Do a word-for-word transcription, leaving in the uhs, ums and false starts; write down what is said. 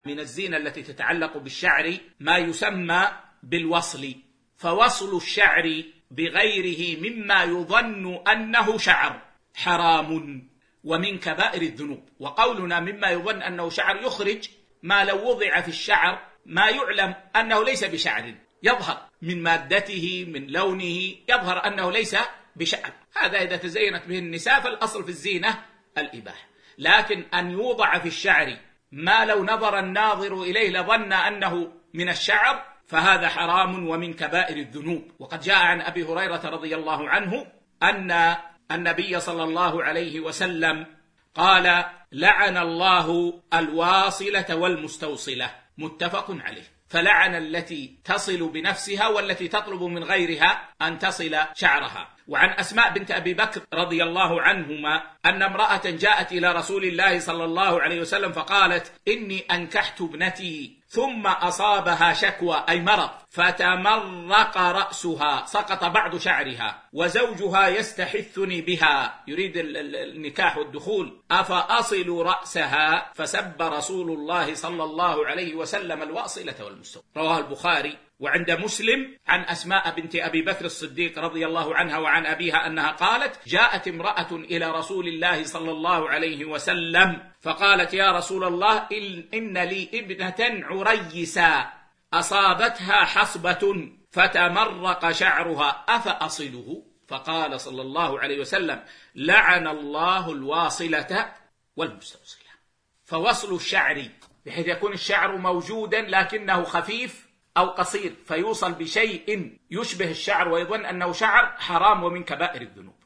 من الزينة التي تتعلق بالشعر ما يسمى بالوصل، فوصل الشعر بغيره مما يظن أنه شعر حرام ومن كبائر الذنوب. وقولنا مما يظن أنه شعر يخرج ما لو وضع في الشعر ما يعلم أنه ليس بشعر، يظهر من مادته من لونه يظهر أنه ليس بشعر، هذا إذا تزينت به النساء فالأصل في الزينة الإباحة. لكن أن يوضع في الشعر ما لو نظر الناظر إليه لظن أنه من الشعر فهذا حرام ومن كبائر الذنوب. وقد جاء عن أبي هريرة رضي الله عنه أن النبي صلى الله عليه وسلم قال: لعن الله الواصلة والمستوصلة، متفق عليه. فلعن التي تصل بنفسها والتي تطلب من غيرها أن تصل شعرها. وعن أسماء بنت أبي بكر رضي الله عنهما أن امرأة جاءت إلى رسول الله صلى الله عليه وسلم فقالت: إني أنكحت ابنتي ثم أصابها شكوى أي مرض فتمرق رأسها، سقط بعض شعرها، وزوجها يستحثني بها، يريد النكاح والدخول، أفأصل رأسها؟ فسب رسول الله صلى الله عليه وسلم الواصلة والمستوصلة. رواه البخاري. وعند مسلم عن أسماء بنت أبي بكر الصديق رضي الله عنها وعن أبيها أنها قالت: جاءت امرأة إلى رسول الله صلى الله عليه وسلم فقالت: يا رسول الله إن لي ابنة عريسا أصابتها حصبة فتمرق شعرها أفأصله؟ فقال صلى الله عليه وسلم: لعن الله الواصلة والمستوصلة. فوصل الشعر بحيث يكون الشعر موجودا لكنه خفيف أو قصير فيوصل بشيء يشبه الشعر ويظن أنه شعر حرام ومن كبائر الذنوب.